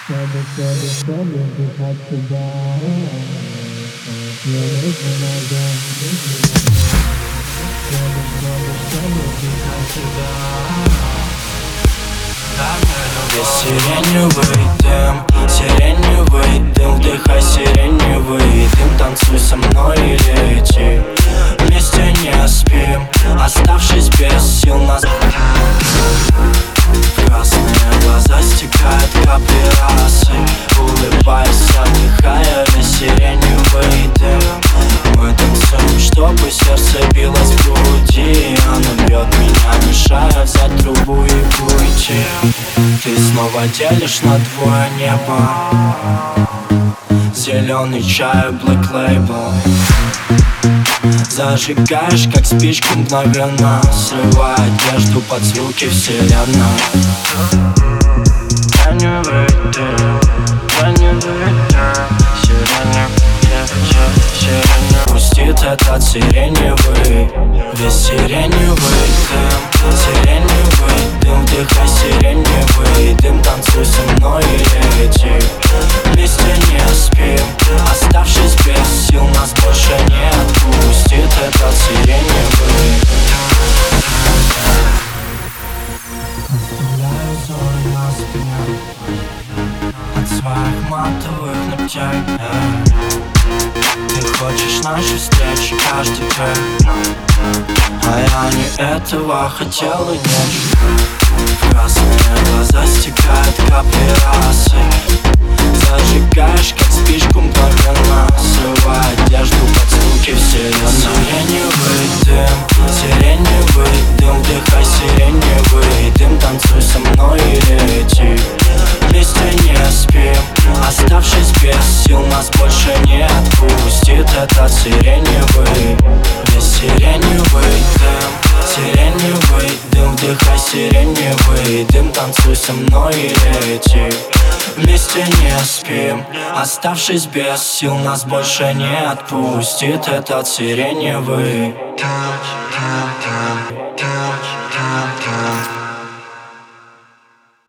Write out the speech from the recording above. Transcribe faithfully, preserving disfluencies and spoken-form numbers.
Чтобы, чтобы, чтобы дышать тебя. Мне нужно нога. Чтобы, чтобы, чтобы дышать тебя. Весь сиреневый дым, сиреневый дым, вдыхай сиреневый дым, танцуй со мной и лети. Вместе не спим, оставшись без сил нас. Красные глаза стекают капли росы. Улыбайся, вдыхая весь сиреневый дым. Мы танцуем, чтобы сердце билось в груди. Оно бьет меня, мешая взять трубу и уйти. Ты снова делишь на двое небо. Зеленый чай, Black Label. Зажигаешь, как спичку мгновенно, срывая одежду под звуки вселенной. Сиреневый дым, сиреневый дым, сиреневый, пустит этот сиреневый, весь сиреневый дым, сиреневый дым, вдыхай сиреневый дым, танцуй со мной и лети. Вместе не спим, оставшись без сил, нас больше не отпустит этот сиреневый. Оставляю ссоры на спине от своих матовых ногтей. Ты хочешь нашей встречи каждый день, а я не этого хотел и нет. Красные глаза стекают капли росы. Зажигаешь, как спичку мгновенно, срывая одежду под звуки вселенной. Сиреневый дым, сиреневый дым, вдыхай сиреневый дым, танцуй со мной и лети. Вместе не спим, оставшись без сил, нас больше не отпустит этот сиреневый, весь сиреневый дым, сиреневый дым, вдыхай сиреневый дым, танцуй со мной и лети. Вместе не спим, оставшись без сил, нас больше не отпустит этот сиреневый. Touch, touch, touch, touch, touch, touch.